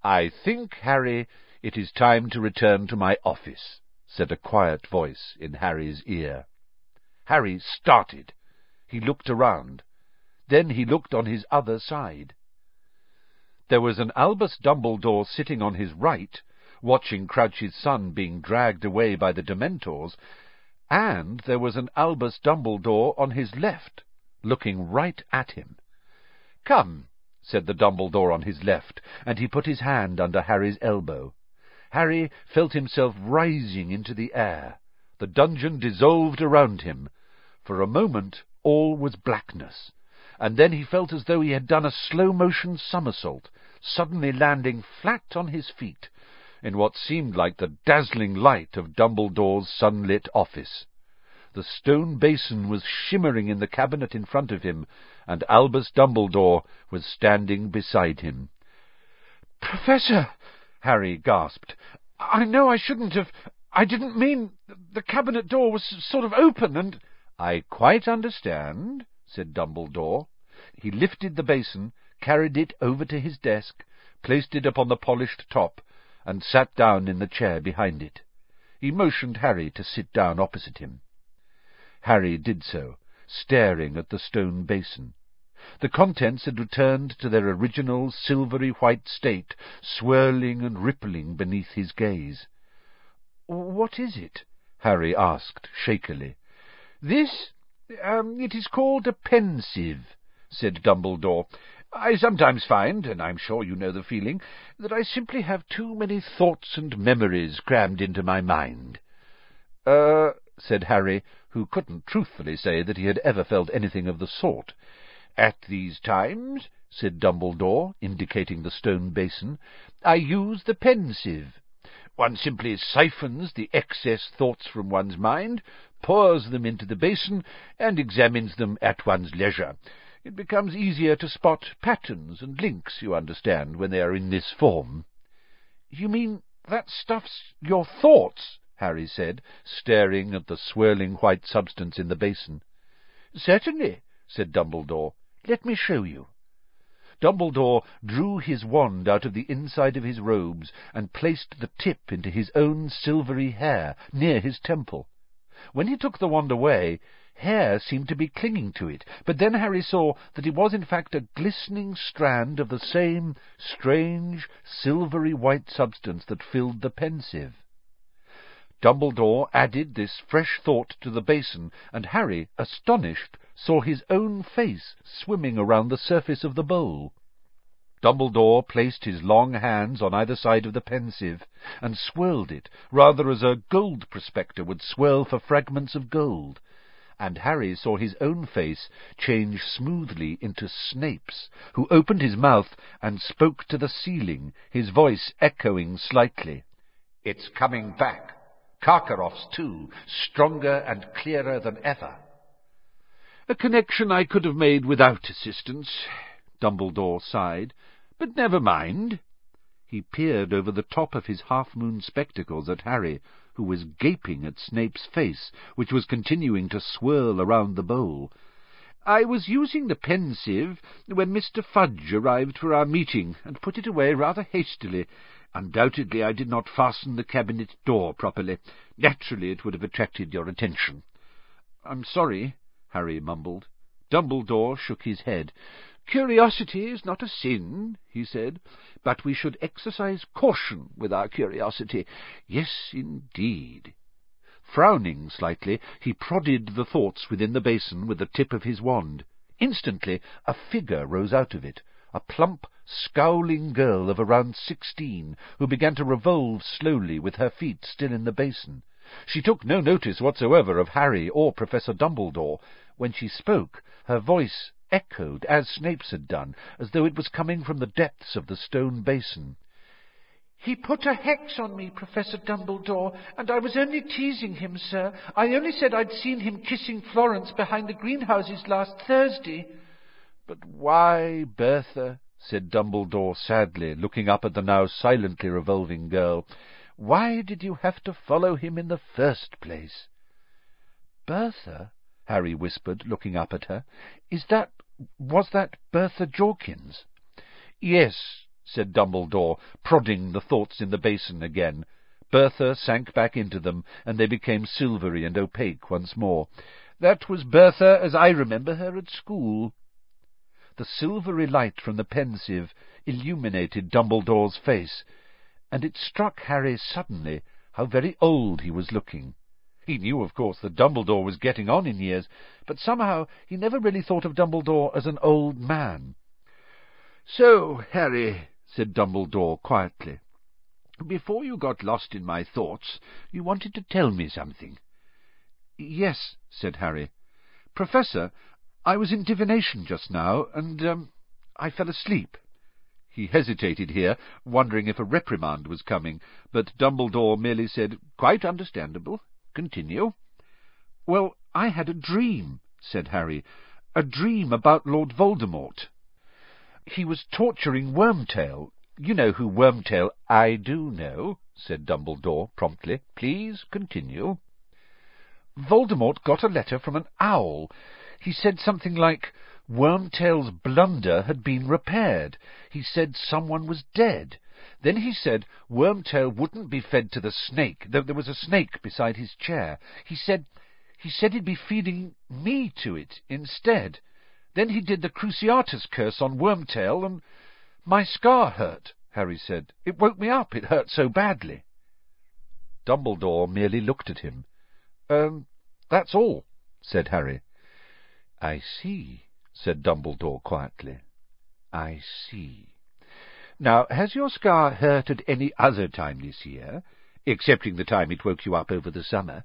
"I think, Harry, it is time to return to my office," said a quiet voice in Harry's ear. Harry started. He looked around. Then he looked on his other side. There was an Albus Dumbledore sitting on his right, watching Crouch's son being dragged away by the Dementors, and there was an Albus Dumbledore on his left, looking right at him. "Come," said the Dumbledore on his left, and he put his hand under Harry's elbow. Harry felt himself rising into the air. The dungeon dissolved around him. For a moment all was blackness, and then he felt as though he had done a slow-motion somersault, suddenly landing flat on his feet, in what seemed like the dazzling light of Dumbledore's sunlit office. The stone basin was shimmering in the cabinet in front of him, and Albus Dumbledore was standing beside him. "Professor," Harry gasped, "I know I shouldn't have... I didn't mean... The cabinet door was sort of open, and—" "I quite understand," said Dumbledore. He lifted the basin, carried it over to his desk, placed it upon the polished top, and sat down in the chair behind it. He motioned Harry to sit down opposite him. Harry did so, staring at the stone basin. The contents had returned to their original silvery white state, swirling and rippling beneath his gaze. "What is it?" Harry asked shakily. "This? It is called a Pensieve," said Dumbledore. "I sometimes find, and I'm sure you know the feeling, that I simply have too many thoughts and memories crammed into my mind." Said Harry, who couldn't truthfully say that he had ever felt anything of the sort. "At these times," said Dumbledore, indicating the stone basin, "I use the Pensieve. One simply siphons the excess thoughts from one's mind, pours them into the basin, and examines them at one's leisure. It becomes easier to spot patterns and links, you understand, when they are in this form." "You mean that stuff's your thoughts?" Harry said, staring at the swirling white substance in the basin. "Certainly," said Dumbledore. "Let me show you." Dumbledore drew his wand out of the inside of his robes and placed the tip into his own silvery hair near his temple. When he took the wand away, hair seemed to be clinging to it, but then Harry saw that it was in fact a glistening strand of the same strange, silvery white substance that filled the Pensieve. Dumbledore added this fresh thought to the basin, and Harry, astonished, saw his own face swimming around the surface of the bowl. Dumbledore placed his long hands on either side of the Pensieve, and swirled it, rather as a gold prospector would swirl for fragments of gold, and Harry saw his own face change smoothly into Snape's, who opened his mouth and spoke to the ceiling, his voice echoing slightly. "It's coming back. Karkaroff's too, stronger and clearer than ever." "A connection I could have made without assistance," Dumbledore sighed. "But never mind." He peered over the top of his half-moon spectacles at Harry, who was gaping at Snape's face, which was continuing to swirl around the bowl. "I was using the Pensieve when Mr. Fudge arrived for our meeting, and put it away rather hastily. Undoubtedly I did not fasten the cabinet door properly. Naturally it would have attracted your attention." "I'm sorry," Harry mumbled. Dumbledore shook his head. "Curiosity is not a sin," he said, "but we should exercise caution with our curiosity. Yes, indeed." Frowning slightly, he prodded the thoughts within the basin with the tip of his wand. Instantly a figure rose out of it, a plump, scowling girl of around 16, who began to revolve slowly with her feet still in the basin. She took no notice whatsoever of Harry or Professor Dumbledore. When she spoke, her voice echoed, as Snape's had done, as though it was coming from the depths of the stone basin. "He put a hex on me, Professor Dumbledore, and I was only teasing him, sir. I only said I'd seen him kissing Florence behind the greenhouses last Thursday." "But why, Bertha," said Dumbledore sadly, looking up at the now silently revolving girl, "why did you have to follow him in the first place?" "Bertha?" Harry whispered, looking up at her. Was that Bertha Jorkins?" "Yes," said Dumbledore, prodding the thoughts in the basin again. Bertha sank back into them, and they became silvery and opaque once more. "That was Bertha as I remember her at school." The silvery light from the pensieve illuminated Dumbledore's face, and it struck Harry suddenly how very old he was looking. He knew, of course, that Dumbledore was getting on in years, but somehow he never really thought of Dumbledore as an old man. "So, Harry," said Dumbledore quietly, "before you got lost in my thoughts, you wanted to tell me something." "Yes," said Harry. "Professor, I was in divination just now, and I fell asleep." He hesitated here, wondering if a reprimand was coming, but Dumbledore merely said, "Quite understandable. Continue." "Well, I had a dream," said Harry. "A dream about Lord Voldemort. He was torturing Wormtail. You know who Wormtail—" "I do know," said Dumbledore promptly. "Please continue." "Voldemort got a letter from an owl. He said something like, Wormtail's blunder had been repaired. He said someone was dead. Then he said Wormtail wouldn't be fed to the snake. There was a snake beside his chair. He said he'd be feeding me to it instead. Then he did the Cruciatus curse on Wormtail, and my scar hurt," Harry said. "It woke me up. It hurt so badly." Dumbledore merely looked at him. That's all," said Harry. "I see," said Dumbledore quietly. "I see. Now, has your scar hurt at any other time this year, excepting the time it woke you up over the summer?"